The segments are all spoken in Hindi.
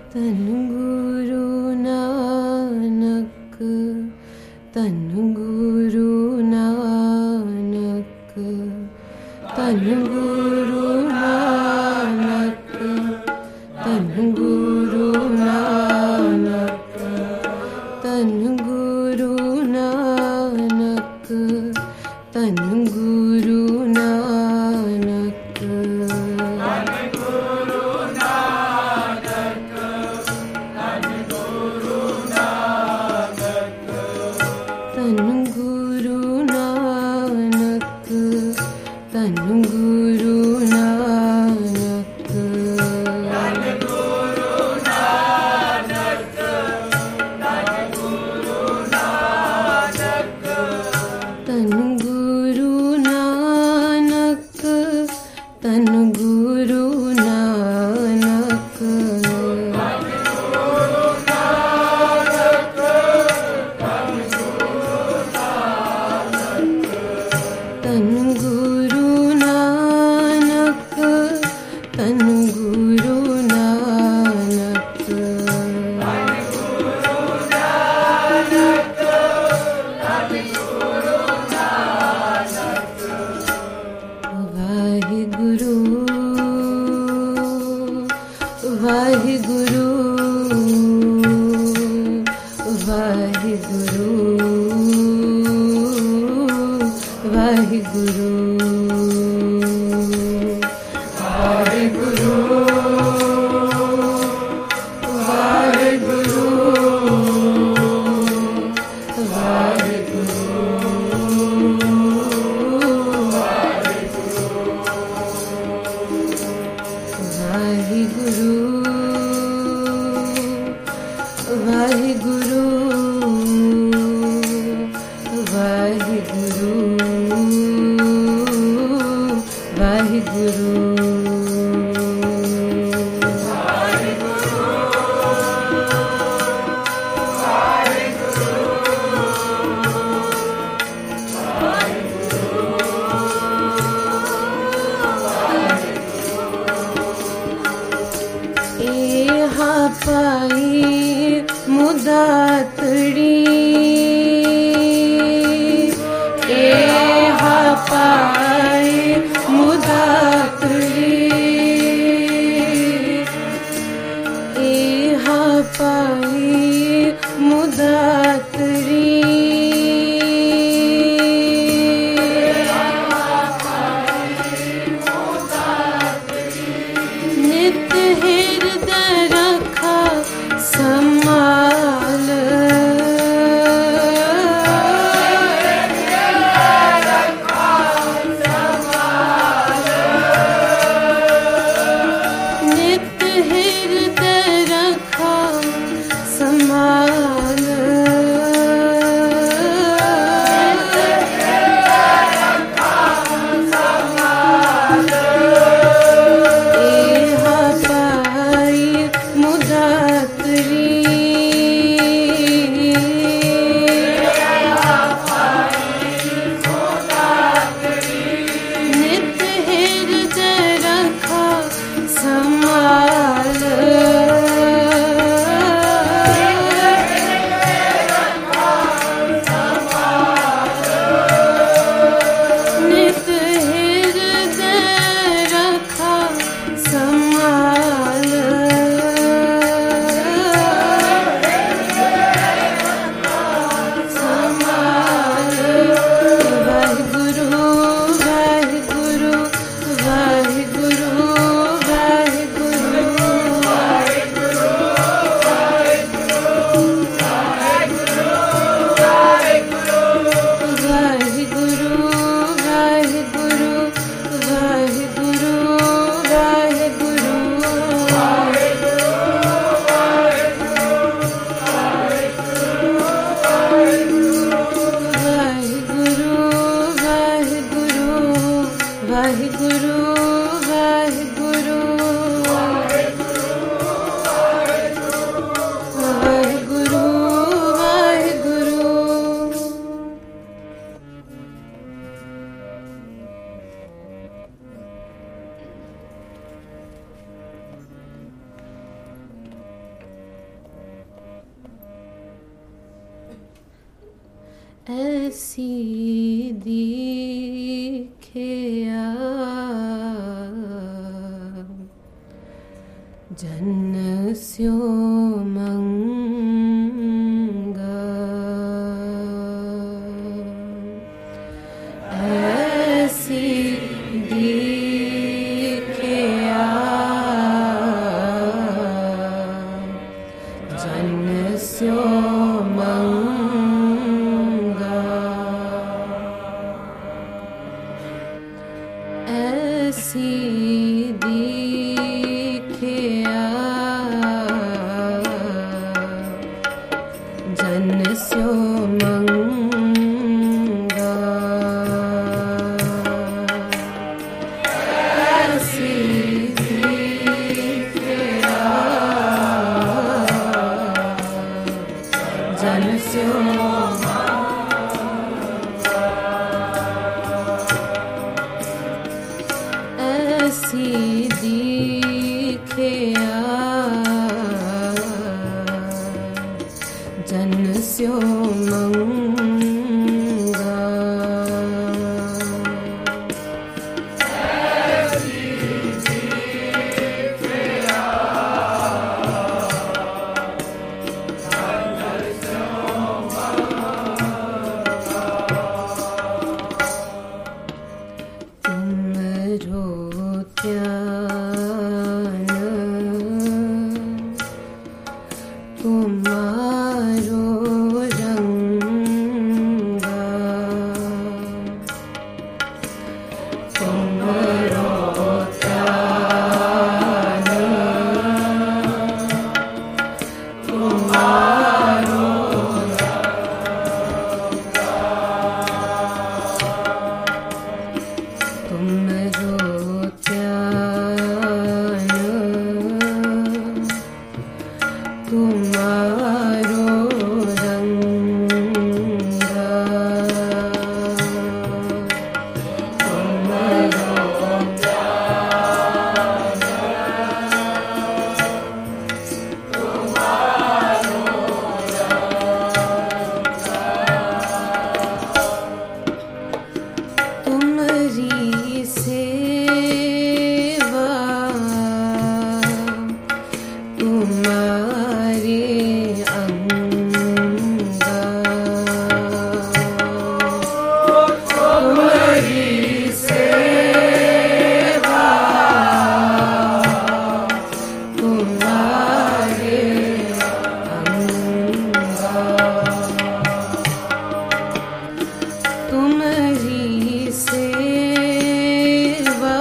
तन गुरु नानक, तन गुरु नानक, तन गुरु नानक, तन गुरु नानक, तन गुरु नानक, तन गुरु नानक, तन गुरु नानक, तन गुरु नानक, तन गुरु नानक, तन गुरु नानक, तन गुरु नानक, तन गुरु नानक, वाहिगुरु वाहिगुरु वाहिगुरु वाहिगुरु वाहिगुरु वाहिगुरु वाहिगुरु वाहिगुरु वाहिगुरु एहा पाई मुदातड़ी, एहा पाई मुदातड़ी, एहा पाई मुदातड़ी, नित हृदय रखा समाल, नित हृदय रखा समाल, ऐसी दीखिया जन स्यो मंगा, ऐसी दीखिया जन स्यो मंगा, ऐसी दीखिया जन स्यो मंगा, ऐसी दीखिया जन स्यो ऐसी दीखिया जन स्यो मंगा, ऐसी दीखिया जन स्यो मंगा, तुमरो ध्यान तुम्हारो रंगा, तुमरो ध्यान तुम्हारो रंगा, तुमरो ध्यान तुम्हारो रंगा, तुम्हारो ध्यान तुम्हारो रंगा, तुम्हारी सेवा तुम्हारे अंगा, तुम्हारी सेवा तुम्हारे अंगा, तुम्हारी सेवा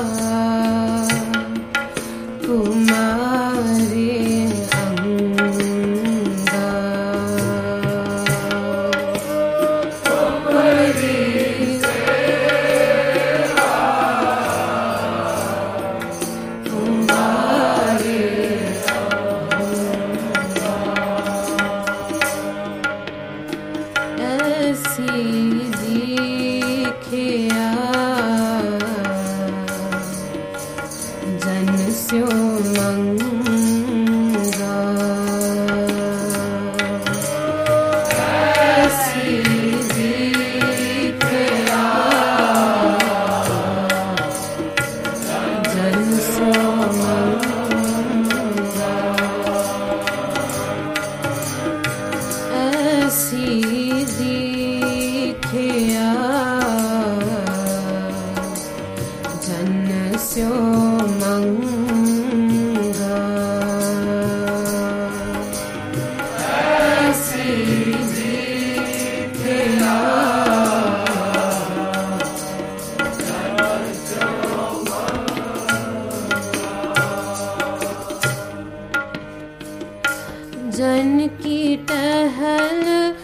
तुम्हारे अंगा, तुम्हारी सेवा तुम्हारे अंगा, ऐसी दीखिया जन स्यो मंगा, ऐसी दीखिया जन स्यो मंगा, ऐसी दीखिया जन स्यो मंगा, ऐसी दीखिया जन स्यो मंगा, जन की टहल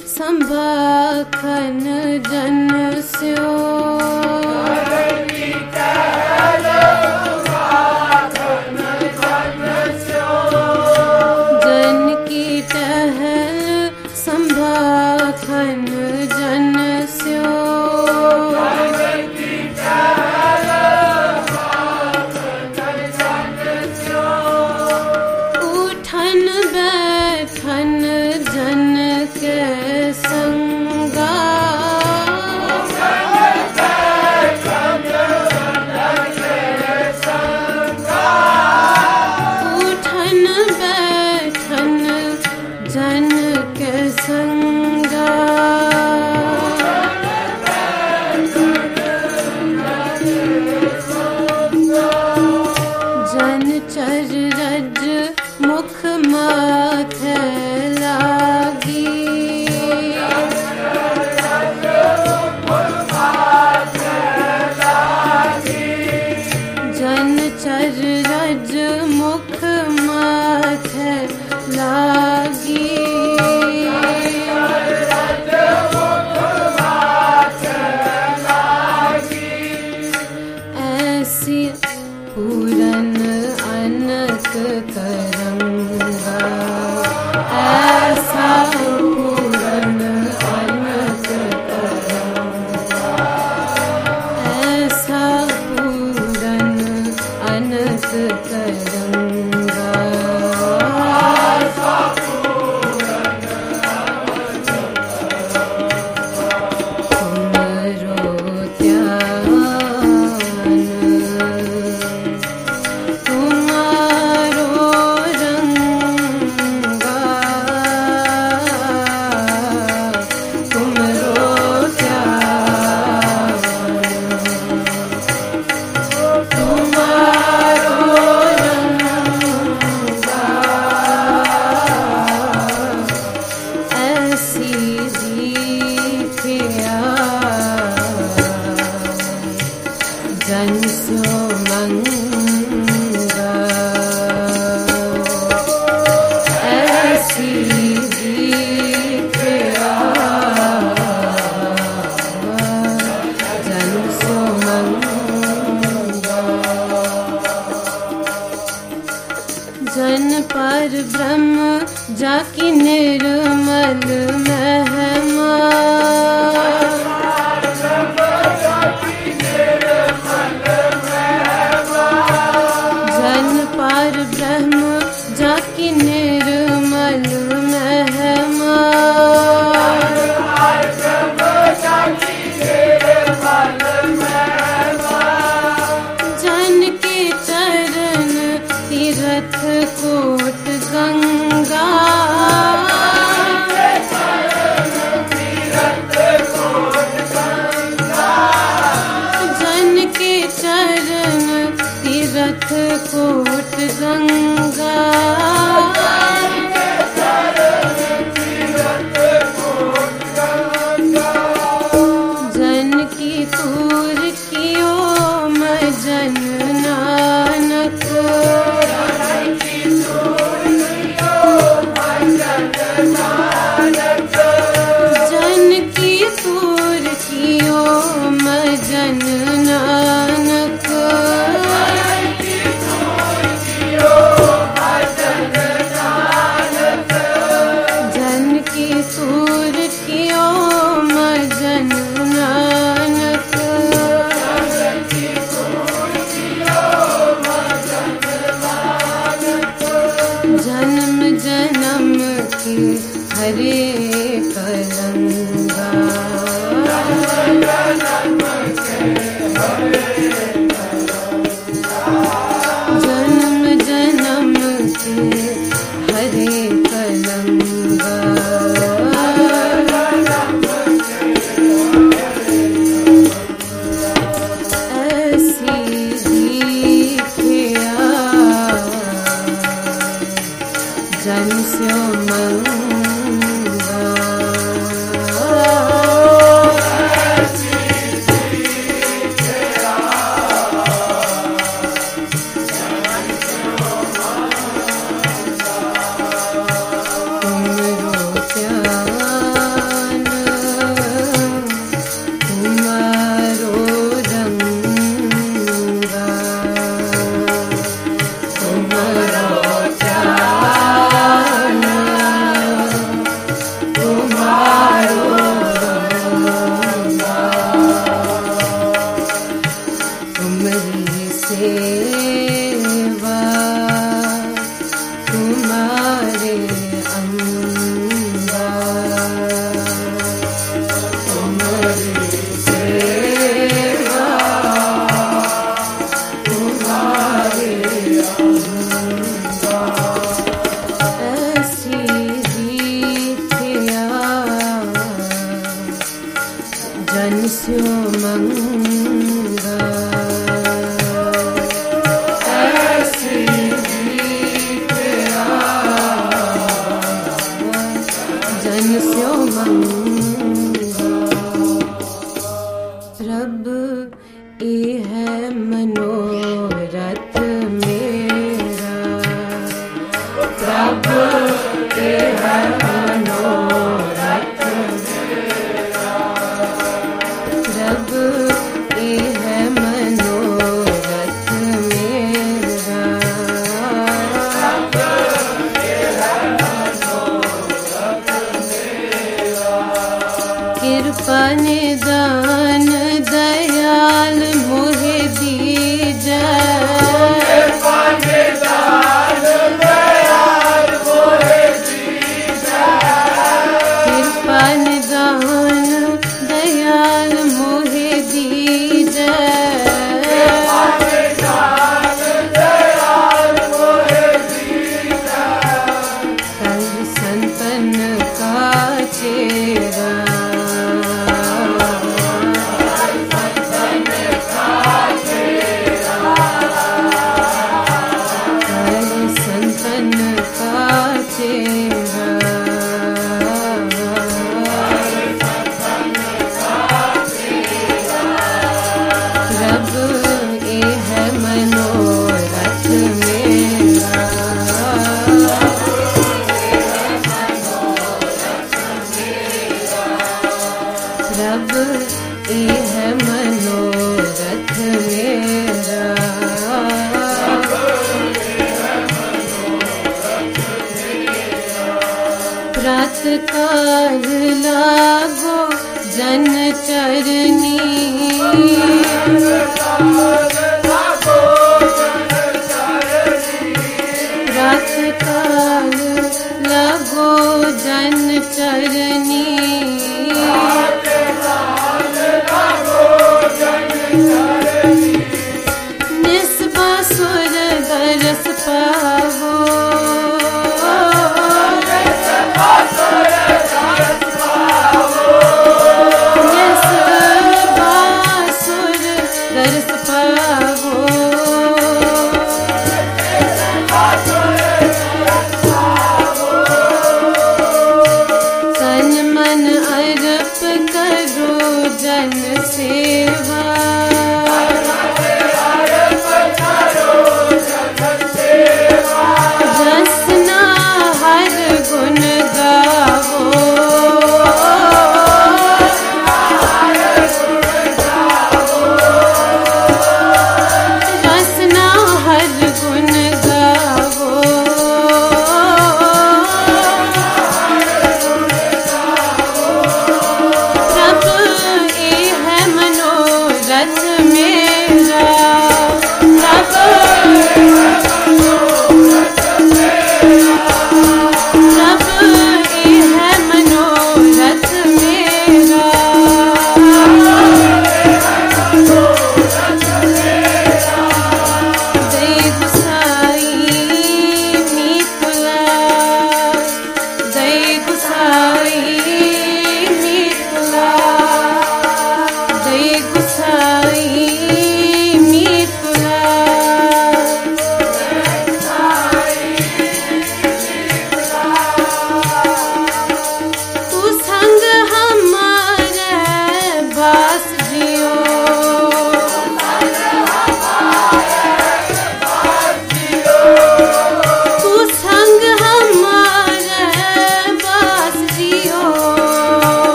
संभाखन जन स्यो, जन की टहल संभाखन जन स्यो, उठन बैठन जन के संगा, संगा जन चर रज मुख माथे लागी जन चर रज मुख माथे लागी ऐसी पूरन अनक करंगा ऐसा पूरन अनक करंगा ऐसा पूरन अनक करंगा जन स्यो मंगा ऐसी दीखिया जन स्यो मंगा जन पर ब्रह्म जाकी निर्मल महिमा पर ब्रह्म जाकी निर्मल महिमा जन के चरण तीरथ कोट गंगा जन के चरण तीरथ कोट गंगा जन की तूर कियो मैं जन नानक जन की तूर कियो मैं जन नानक जन की सूर कियो मैं जन नानक जन्म जन्म की हरे कलंगा जन्म जन्म की हरे कलंगा ऐसी दीखिया जन स्यो मंगा एह मनोरथ मेरा। प्रभु एह मनोरथ मेरा। कृपा निदान दयाल मोहे दीजै। कृपा निदान दयाल मोहे दीजै। कृपा निदान दयाल मोहे दीजै। कृपा निदान दयाल मोहे दीजै। सर्व संतन का चेरा। प्रभु एह मनोरथ मेरा। प्रभु एह मनोरथ मेरा। प्रात काल लागो जन चरनी। प्रात काल लागो जन चरनी। निस्बासुर दरस पावो। निस्बासुर दरस पावो। सन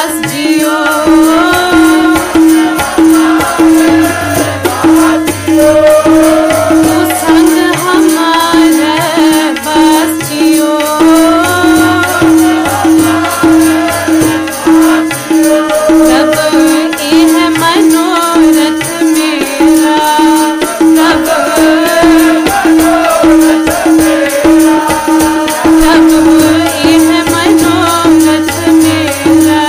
दास जियो तू संग हमारे पास जियो तब यह मनोरथ मेरा तब यह मनोरथ मेरा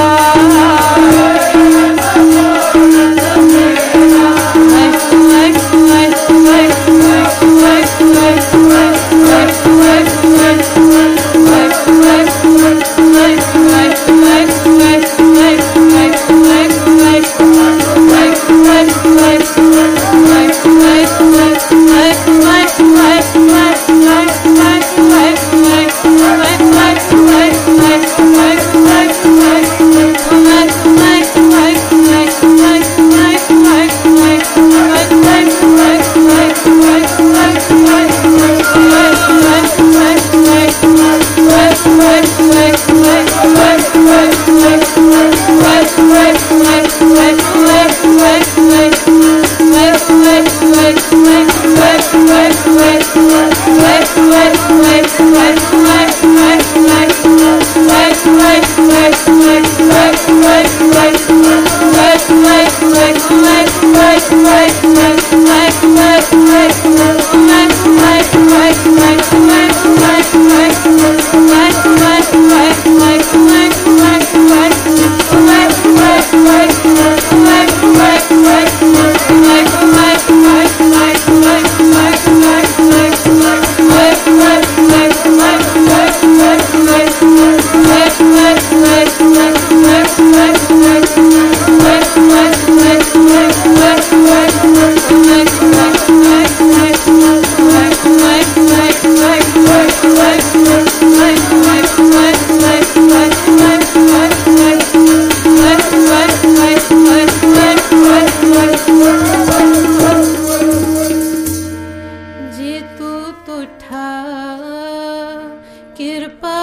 कृपा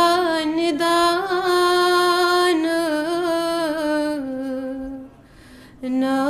निदान न